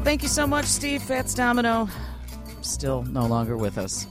Thank you so much, Steve Fats Domino. Still no longer with us.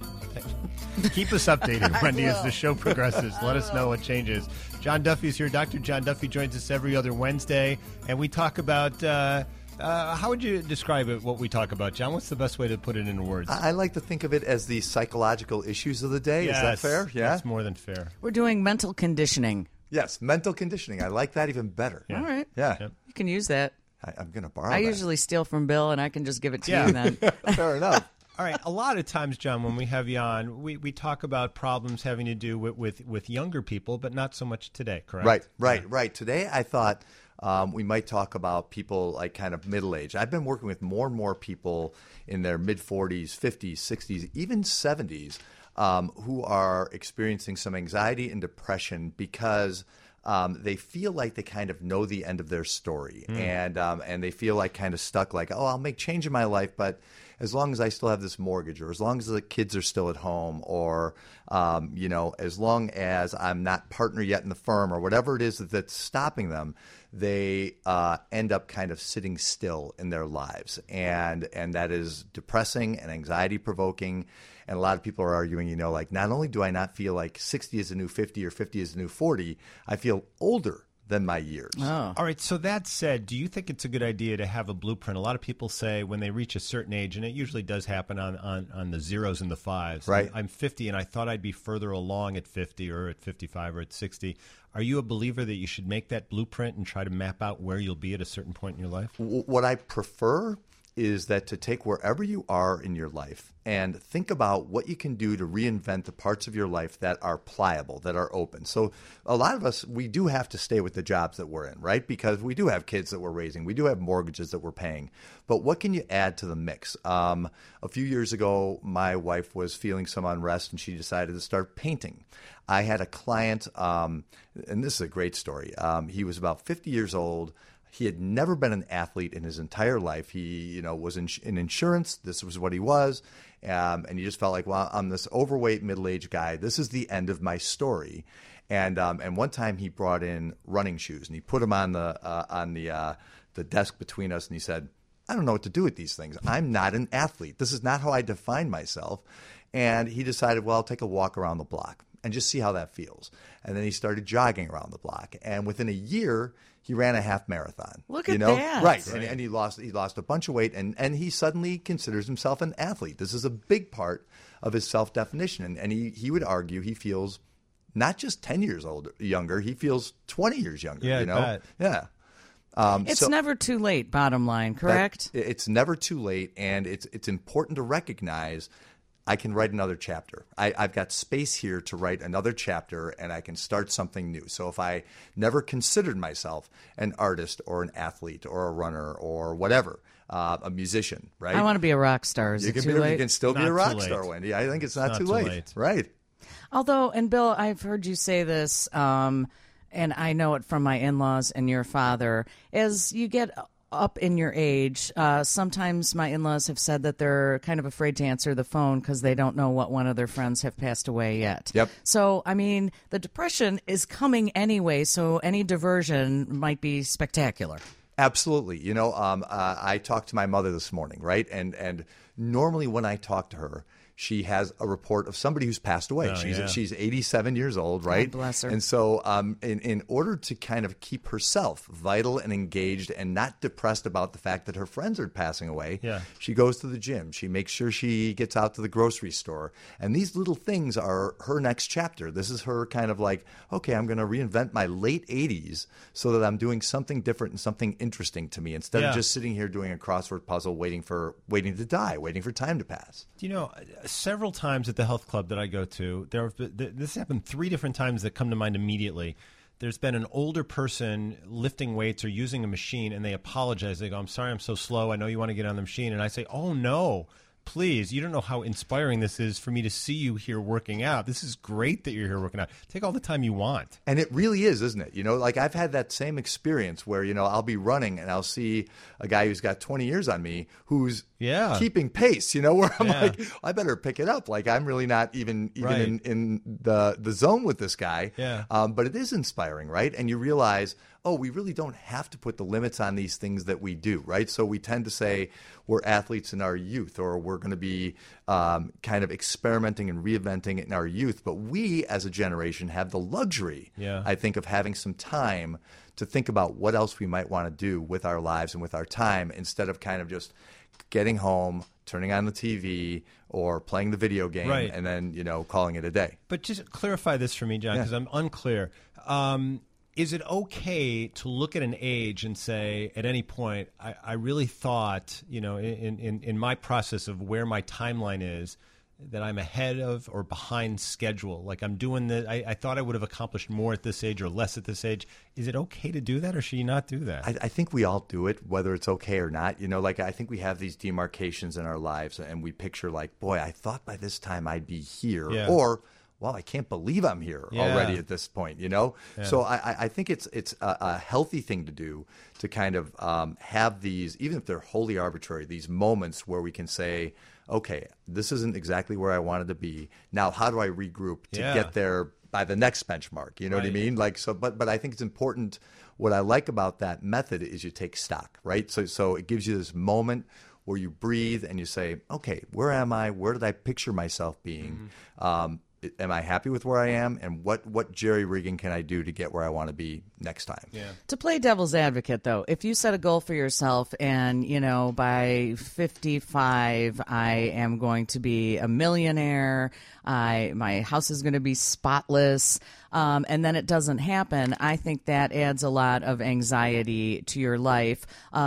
Keep us updated, Wendy, as the show progresses. Let us know what changes. John Duffy's here. Dr. John Duffy joins us every other Wednesday, and we talk about how would you describe it, what we talk about, John? What's the best way to put it into words? I like to think of it as the psychological issues of the day. Yes, is that fair? Yeah, that's more than fair. We're doing mental conditioning. Yes, mental conditioning. I like that even better. All right. Yeah. Yep. You can use that. I'm going to borrow I that. usually steal from Bill, and I can just give it to you then. Fair enough. All right. A lot of times, John, when we have you on, we talk about problems having to do with younger people, but not so much today, correct? Right. Today, I thought we might talk about people like kind of middle-aged. I've been working with more and more people in their mid-40s, 50s, 60s, even 70s who are experiencing some anxiety and depression because they feel like they kind of know the end of their story, and they feel like kind of stuck, like, oh, I'll make change in my life, but as long as I still have this mortgage, or as long as the kids are still at home, or as long as I'm not partner yet in the firm, or whatever it is that's stopping them, they end up kind of sitting still in their lives, and that is depressing and anxiety provoking. And a lot of people are arguing, like, not only do I not feel like 60 is the new 50 or 50 is the new 40, I feel older than my years. Oh. All right. So that said, do you think it's a good idea to have a blueprint? A lot of people say when they reach a certain age, and it usually does happen on the zeros and the fives. Right. I'm 50, and I thought I'd be further along at 50 or at 55 or at 60. Are you a believer that you should make that blueprint and try to map out where you'll be at a certain point in your life? What I prefer is that to take wherever you are in your life and think about what you can do to reinvent the parts of your life that are pliable, that are open. So a lot of us, we do have to stay with the jobs that we're in, right? Because we do have kids that we're raising. We do have mortgages that we're paying. But what can you add to the mix? A few years ago, my wife was feeling some unrest, and she decided to start painting. I had a client, and this is a great story. He was about 50 years old. He had never been an athlete in his entire life. He, was in insurance. This was what he was. And he just felt like, well, I'm this overweight middle-aged guy. This is the end of my story. And one time he brought in running shoes, and he put them on the desk between us, and he said, I don't know what to do with these things. I'm not an athlete. This is not how I define myself. And he decided, well, I'll take a walk around the block and just see how that feels. And then he started jogging around the block. And within a year, he ran a half marathon. Look at that. Right. And he lost a bunch of weight, and he suddenly considers himself an athlete. This is a big part of his self-definition. And he would argue he feels not just 10 years younger, he feels 20 years younger. Yeah, I bet. Yeah. It's never too late, bottom line, correct? It's never too late, and it's important to recognize I can write another chapter. I've got space here to write another chapter, and I can start something new. So if I never considered myself an artist or an athlete or a runner or whatever, a musician, right? I want to be a rock star. Is it too late? You can still be Not a rock too star, late. Wendy. I think it's not too late. Right. Although, and Bill, I've heard you say this, and I know it from my in-laws and your father, as you get up in your age, sometimes my in-laws have said that they're kind of afraid to answer the phone because they don't know what one of their friends have passed away yet. Yep. So, I mean, the depression is coming anyway, so any diversion might be spectacular. Absolutely. I talked to my mother this morning, right? And normally when I talk to her, she has a report of somebody who's passed away. She's 87 years old, right? God bless her. And so in order to kind of keep herself vital and engaged and not depressed about the fact that her friends are passing away, she goes to the gym. She makes sure she gets out to the grocery store. And these little things are her next chapter. This is her kind of like, okay, I'm going to reinvent my late 80s so that I'm doing something different and something interesting to me instead of just sitting here doing a crossword puzzle, waiting to die, waiting for time to pass. Several times at the health club that I go to, this happened 3 different times that come to mind immediately. There's been an older person lifting weights or using a machine, and they apologize. They go, I'm sorry, I'm so slow. I know you want to get on the machine. And I say, oh, no, please. You don't know how inspiring this is for me to see you here working out. This is great that you're here working out. Take all the time you want. And it really is, isn't it? Like I've had that same experience where, I'll be running and I'll see a guy who's got 20 years on me who's keeping pace, where I'm like, I better pick it up. Like I'm really not even in the zone with this guy. Yeah. But it is inspiring, right? And you realize, oh, we really don't have to put the limits on these things that we do, right? So we tend to say we're athletes in our youth, or we're going to be kind of experimenting and reinventing it in our youth. But we, as a generation, have the luxury, I think, of having some time to think about what else we might want to do with our lives and with our time, instead of kind of just getting home, turning on the TV, or playing the video game, and then, calling it a day. But just clarify this for me, John, because I'm unclear. Is it okay to look at an age and say, at any point, I really thought, in my process of where my timeline is, that I'm ahead of or behind schedule? Like I'm doing this, I thought I would have accomplished more at this age or less at this age. Is it okay to do that, or should you not do that? I think we all do it, whether it's okay or not. I think we have these demarcations in our lives, and we picture like, boy, I thought by this time I'd be here, or, well, I can't believe I'm here already at this point, So I think it's a healthy thing to do, to kind of have these, even if they're wholly arbitrary, these moments where we can say, okay, this isn't exactly where I wanted to be. Now, how do I regroup to get there by the next benchmark? You know what I mean? But I think it's important. What I like about that method is you take stock, right? So it gives you this moment where you breathe and you say, okay, where am I? Where did I picture myself being? Am I happy with where I am? And what jerry-rigging can I do to get where I want to be next time? To play devil's advocate, though, if you set a goal for yourself and, by 55, I am going to be a millionaire, my house is going to be spotless, and then it doesn't happen, I think that adds a lot of anxiety to your life.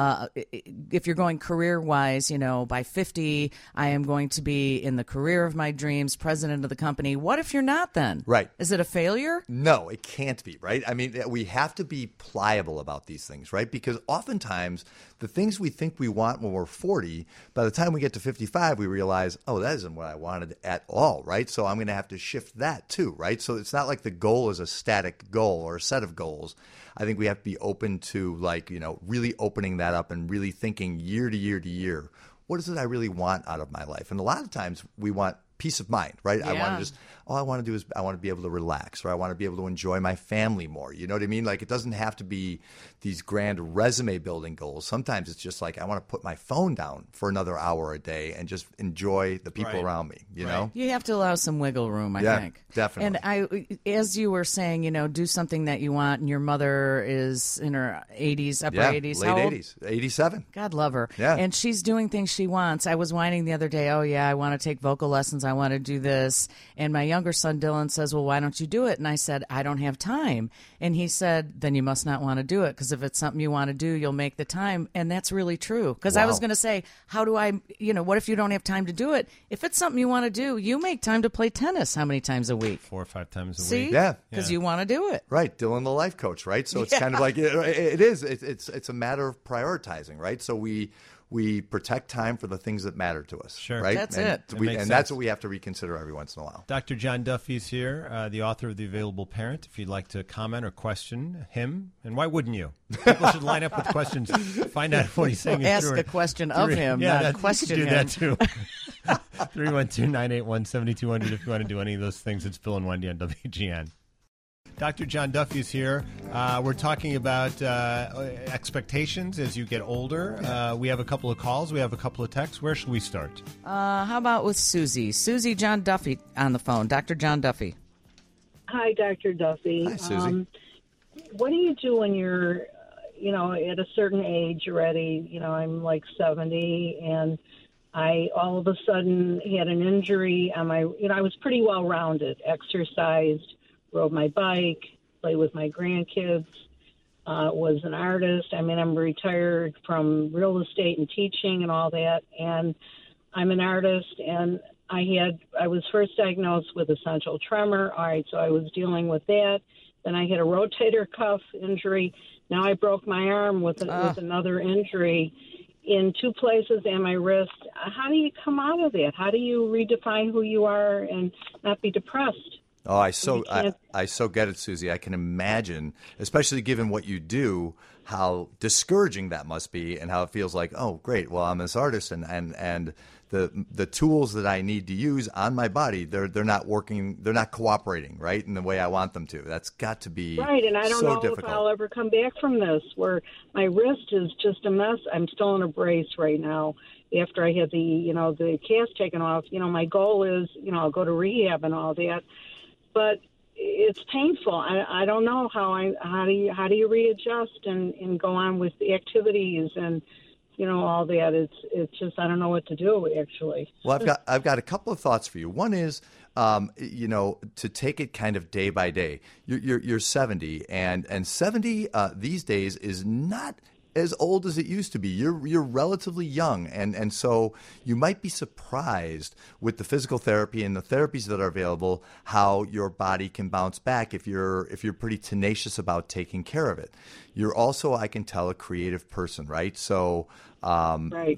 If you're going career-wise, by 50, I am going to be in the career of my dreams, president of the company. What if you're not then? Right. Is it a failure? No, it can't be, right? I mean, we have to be pliable about these things, right? Because oftentimes the things we think we want when we're 40, by the time we get to 55, we realize, oh, that isn't what I wanted at all, right? So I'm going to have to shift that too, right? So it's not like the goal is a static goal or a set of goals. I think we have to be open to really opening that up and really thinking year to year to year, what is it I really want out of my life? And a lot of times we want peace of mind, right? Yeah. I want to just, all I want to do is I want to be able to relax, or I want to be able to enjoy my family more. You know what I mean? Like, it doesn't have to be these grand resume building goals. Sometimes it's just like, I want to put my phone down for another hour a day and just enjoy the people around me, you know? You have to allow some wiggle room, I think. Definitely. And as you were saying, do something that you want, and your mother is in her 80s, upper 80s. Late 80s, 87. God love her. Yeah. And she's doing things she wants. I was whining the other day, oh, yeah, I want to take vocal lessons. I want to do this. And my younger son, Dylan, says, well, why don't you do it? And I said, I don't have time. And he said, then you must not want to do it, because if it's something you want to do, you'll make the time. And that's really true. Because I was going to say, how do I, what if you don't have time to do it? If it's something you want to do, you make time to play tennis how many times a week? 4 or 5 times a See? week. Yeah. Because you want to do it. Right. Dylan, the life coach, right? So it's kind of like, it is. It's a matter of prioritizing, right? So we protect time for the things that matter to us. Sure. Right? That's and it. That's what we have to reconsider every once in a while. Dr. John Duffy's here, the author of The Available Parent. If you'd like to comment or question him, and why wouldn't you? People should line up with questions, find out what he's saying. Ask a question of him, not question him. You can do that too. 312-981-7200 if you want to do any of those things. It's Bill and Wendy on WGN. Dr. John Duffy is here. We're talking about expectations as you get older. We have a couple of calls. We have a couple of texts. Where should we start? How about with Susie? Susie John Duffy on the phone. Dr. John Duffy. Hi, Dr. Duffy. Hi, Susie. What do you do when you're, at a certain age already? I'm like 70, and I all of a sudden had an injury on my, I was pretty well-rounded, exercised, rode my bike, played with my grandkids, was an artist. I mean, I'm retired from real estate and teaching and all that, and I'm an artist, and I was first diagnosed with essential tremor. All right, so I was dealing with that. Then I had a rotator cuff injury. Now I broke my arm with another injury in 2 places and my wrist. How do you come out of that? How do you redefine who you are and not be depressed? Oh, I so get it, Susie. I can imagine, especially given what you do, how discouraging that must be, and how it feels like, oh, great. Well, I'm this artist, and the tools that I need to use on my body, they're not working, they're not cooperating, right, in the way I want them to. That's got to be right. And I don't know difficult. if I'll ever come back from this. Where my wrist is just a mess. I'm still in a brace right now. After I had the cast taken off, my goal is, I'll go to rehab and all that. But it's painful. I don't know how do you readjust and go on with the activities and all that. It's just I don't know what to do actually. Well, I've got a couple of thoughts for you. One is to take it kind of day by day. You're 70 and 70 these days is not as old as it used to be. You're relatively young, and so you might be surprised with the physical therapy and the therapies that are available how your body can bounce back if you're pretty tenacious about taking care of it. You're also, I can tell, a creative person, right? So right.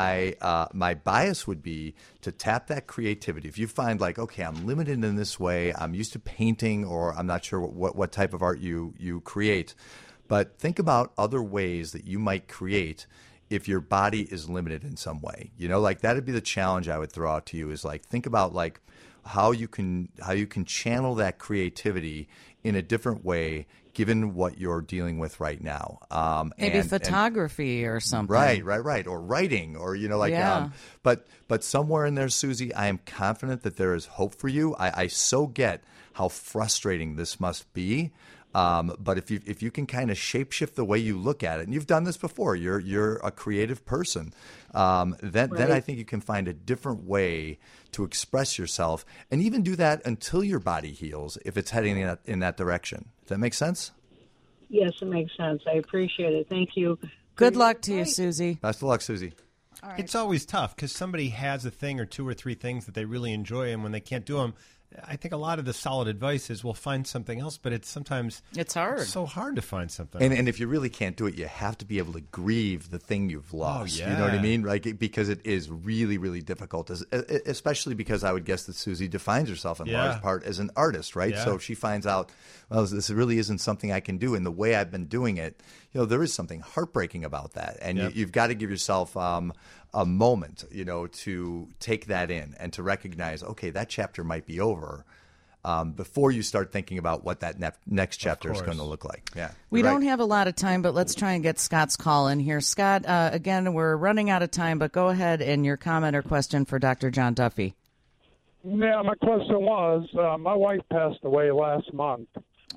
My bias would be to tap that creativity. If you find like, okay, I'm limited in this way, I'm used to painting, or I'm not sure what type of art you create. But think about other ways that you might create if your body is limited in some way. Like that'd be the challenge I would throw out to you is like, think about like how you can channel that creativity in a different way given what you're dealing with right now. Maybe photography or something. Right. Or writing or, Yeah. But somewhere in there, Susie, I am confident that there is hope for you. I so get how frustrating this must be. But if you can kind of shapeshift the way you look at it, and you've done this before, you're a creative person, then I think you can find a different way to express yourself, and even do that until your body heals if it's heading in that direction. Does that make sense? Yes, it makes sense. I appreciate it. Thank you. Good luck to you, Susie. Best of luck, Susie. All right. It's always tough because somebody has a thing or two or three things that they really enjoy, and when they can't do them, I think a lot of the solid advice is we'll find something else, but it's hard. so hard to find something. And if you really can't do it, you have to be able to grieve the thing you've lost. Oh, yeah. You know what I mean? Like, because it is really, really difficult, especially because I would guess that Susie defines herself in large part as an artist, right? Yeah. So if she finds out, well, this really isn't something I can do, and the way I've been doing it, there is something heartbreaking about that. And you've got to give yourself a moment, to take that in and to recognize, okay, that chapter might be over. Before you start thinking about what that next chapter is going to look like. Yeah, we don't have a lot of time, but let's try and get Scott's call in here. Scott, again, we're running out of time, but go ahead and your comment or question for Dr. John Duffy. Yeah, my question was, my wife passed away last month.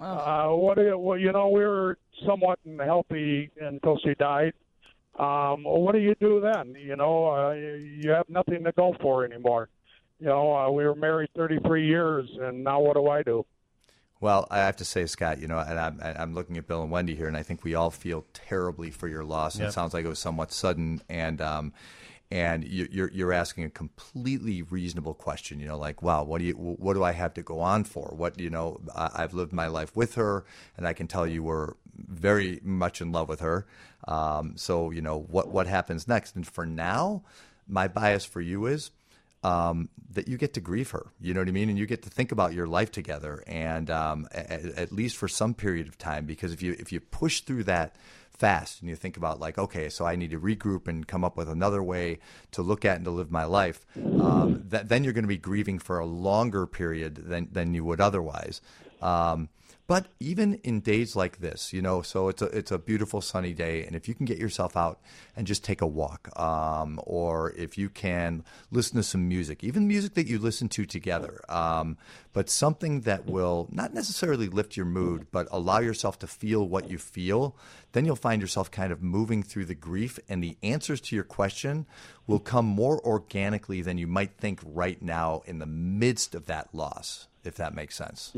We were somewhat healthy until she died. What do you do then? You have nothing to go for anymore. We were married 33 years, and now what do I do? Well, I have to say, Scott, and I'm looking at Bill and Wendy here, and I think we all feel terribly for your loss. Yep. It sounds like it was somewhat sudden, and you're asking a completely reasonable question. Like, wow, what do I have to go on for? I've lived my life with her, and I can tell you we're very much in love with her. So what happens next? And for now, my bias for you is that you get to grieve her, you know what I mean? And you get to think about your life together, and at least for some period of time, because if you push through that fast and you think about like, okay, so I need to regroup and come up with another way to look at and to live my life, then you're going to be grieving for a longer period than you would otherwise. But even in days like this, so it's a beautiful sunny day, and if you can get yourself out and just take a walk, or if you can listen to some music, even music that you listen to together, but something that will not necessarily lift your mood, but allow yourself to feel what you feel, then you'll find yourself kind of moving through the grief, and the answers to your question will come more organically than you might think right now in the midst of that loss, if that makes sense.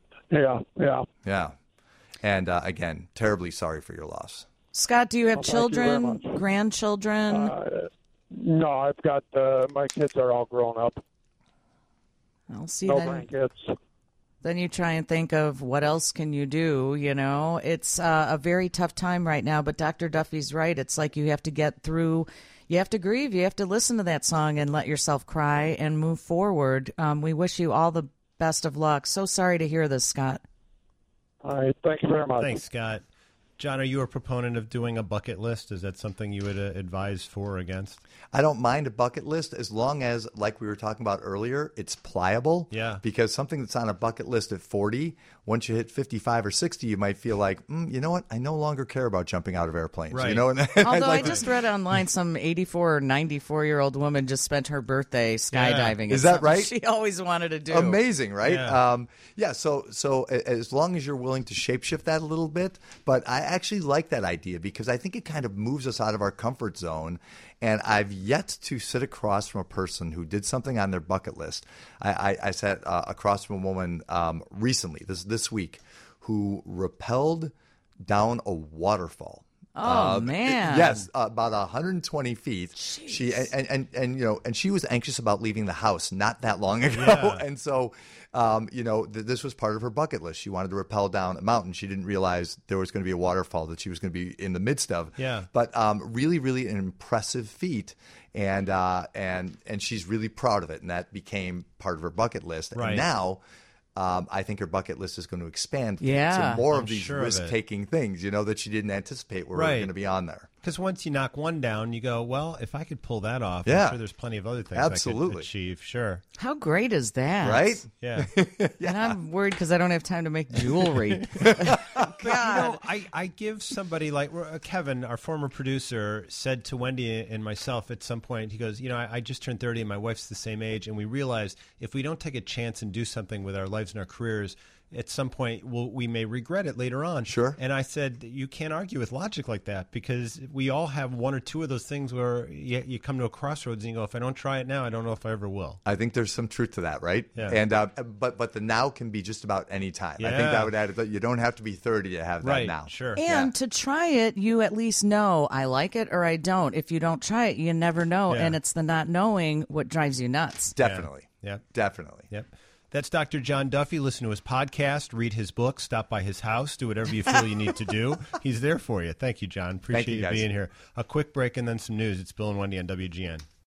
Yeah. And again, terribly sorry for your loss. Scott, do you have children, you grandchildren? No, I've got my kids are all grown up. I'll see. No then, grandkids. Then you try and think of what else can you do. It's a very tough time right now. But Dr. Duffy's right. It's like you have to get through. You have to grieve. You have to listen to that song and let yourself cry and move forward. We wish you all the best of luck. So sorry to hear this, Scott. All right. Thank you very much. Thanks, Scott. John, are you a proponent of doing a bucket list? Is that something you would advise for or against? I don't mind a bucket list as long as, like we were talking about earlier, it's pliable. Yeah. Because something that's on a bucket list at 40, once you hit 55 or 60, you might feel like, you know what? I no longer care about jumping out of airplanes. Right. You know? Although I just read online some 84 or 94-year-old woman just spent her birthday skydiving. Is that right? She always wanted to do. Amazing, right? Yeah. So as long as you're willing to shapeshift that a little bit, but I actually like that idea because I think it kind of moves us out of our comfort zone. And I've yet to sit across from a person who did something on their bucket list. I sat across from a woman recently, this week, who rappelled down a waterfall. Oh man! Yes, about 120 feet. Jeez. She and she was anxious about leaving the house not that long ago, Yeah. and so this was part of her bucket list. She wanted to rappel down a mountain. She didn't realize there was going to be a waterfall that she was going to be in the midst of. Yeah. But really, really an impressive feat, and she's really proud of it, and that became part of her bucket list. Right. And now. I think her bucket list is going to expand Yeah, to more I'm of these sure of it. risk-taking things, that she didn't anticipate were Right. going to be on there. Because once you knock one down, you go, well, if I could pull that off, Yeah. I'm sure there's plenty of other things I Absolutely. could achieve. Sure. How great is that? Right? Yeah. And I'm worried because I don't have time to make jewelry. God. I give somebody like Kevin, our former producer, said to Wendy and myself at some point, he goes, I just turned 30 and my wife's the same age. And we realized if we don't take a chance and do something with our lives and our careers, at some point we may regret it later on. Sure. And I said, you can't argue with logic like that because we all have one or two of those things where you come to a crossroads and you go, if I don't try it now, I don't know if I ever will. I think there's some truth to that, right? Yeah. And but the now can be just about any time. I think Yeah. that would add that you don't have to be 30 to have that Right. now. Sure. And to try it, you at least know I like it or I don't. If you don't try it, you never know. Yeah. And it's the not knowing what drives you nuts. Definitely. Yep. Definitely. Yep. That's Dr. John Duffy. Listen to his podcast, read his book, stop by his house, do whatever you feel you need to do. He's there for you. Thank you, John. Appreciate Thank you, you guys. being here. A quick break and then some news. It's Bill and Wendy on WGN.